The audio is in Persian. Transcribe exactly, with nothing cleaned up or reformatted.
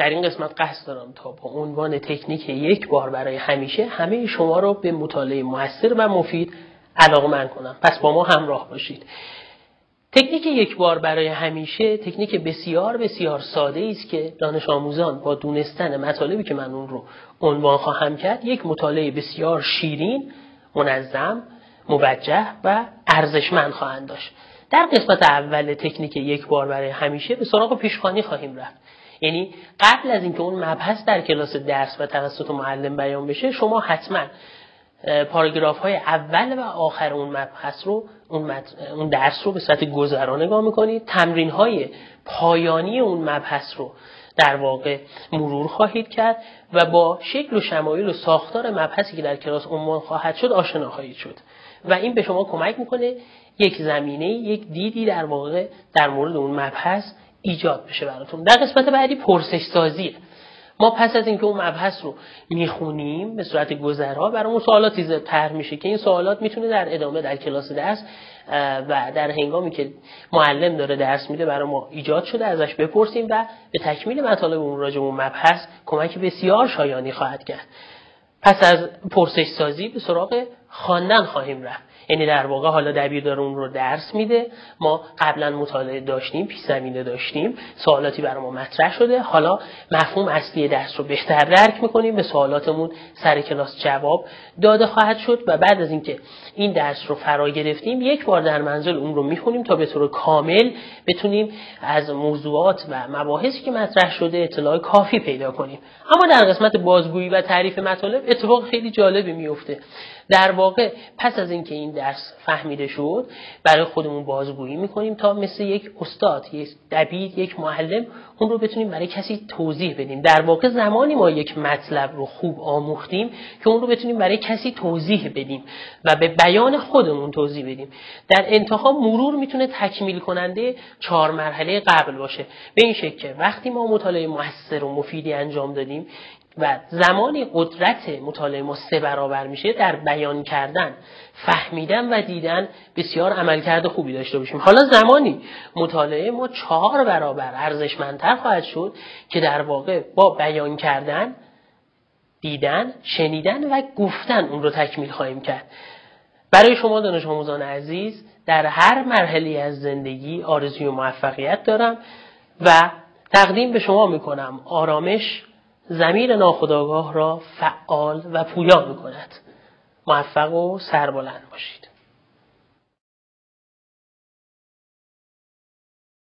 در این قسمت قصد دارم تا با عنوان تکنیک یک بار برای همیشه همه شما رو به مطالعه موثر و مفید علاقه‌مند کنم. پس با ما همراه باشید. تکنیک یک بار برای همیشه تکنیک بسیار بسیار ساده است که دانش آموزان با دونستن مطالبی که من اون رو عنوان خواهم کرد یک مطالعه بسیار شیرین، منظم، موجه و ارزشمند خواهند داشت. در قسمت اول تکنیک یک بار برای همیشه به سراغ پیشخوانی خواهیم رفت. یعنی قبل از اینکه اون مبحث در کلاس درس و توسط معلم بیان بشه، شما حتما پاراگراف های اول و آخر اون مبحث رو اون, مد... اون درس رو به صورت گذرا نگاه میکنید. تمرین های پایانی اون مبحث رو در واقع مرور خواهید کرد و با شکل و شمایل و ساختار مبحثی که در کلاس عنوان خواهد شد آشنا خواهید شد و این به شما کمک میکنه یک زمینه، یک دیدی در واقع در مورد اون مبحث ایجاد بشه براتون. در قسمت بعدی پرسش سازیه. ما پس از اینکه اون مبحث رو میخونیم به صورت گذرا برامون سوالاتی طرح میشه که این سوالات میتونه در ادامه در کلاس درس و در هنگامی که معلم داره درس میده برای ما ایجاد شده ازش بپرسیم و به تکمیل مطالب اون راجع به اون مبحث کمک بسیار شایانی خواهد کرد. پس از پرسش سازی به سراغ خواندن خواهیم رفت. یعنی در واقع حالا دبیر داره اون رو درس میده، ما قبلا مطالعه داشتیم، پیش زمینه داشتیم، سوالاتی برای ما مطرح شده، حالا مفهوم اصلی درس رو بهتر درک میکنیم، به سوالاتمون سر کلاس جواب داده خواهد شد و بعد از اینکه این درس رو فرا گرفتیم یک بار در منزل اون رو میخونیم تا به طور کامل بتونیم از موضوعات و مباحثی که مطرح شده اطلاع کافی پیدا کنیم. اما در قسمت بازگویی و تعریف مطالب اتفاق خیلی جالبی میفته. در واقع پس از اینکه این درس فهمیده شد برای خودمون بازگویی میکنیم تا مثل یک استاد، یک دبیر، یک معلم اون رو بتونیم برای کسی توضیح بدیم. در واقع زمانی ما یک مطلب رو خوب آموختیم که اون رو بتونیم برای کسی توضیح بدیم و به بیان خودمون توضیح بدیم. در انتها مرور میتونه تکمیل کننده چهار مرحله قبل باشه، به این شکل که وقتی ما مطالعه موثر و مفیدی انجام دادیم و زمانی قدرت مطالعه ما سه برابر میشه، در بیان کردن، فهمیدن و دیدن بسیار عملکرد خوبی داشته باشیم. حالا زمانی مطالعه ما چهار برابر ارزشمندتر خواهد شد که در واقع با بیان کردن، دیدن، شنیدن و گفتن اون رو تکمیل خواهیم کرد. برای شما دانش آموزان عزیز در هر مرحله از زندگی آرزوی موفقیت دارم و تقدیم به شما میکنم آرامش ضمیر ناخودآگاه را فعال و پویا می‌کند. موفق و سربلند باشید.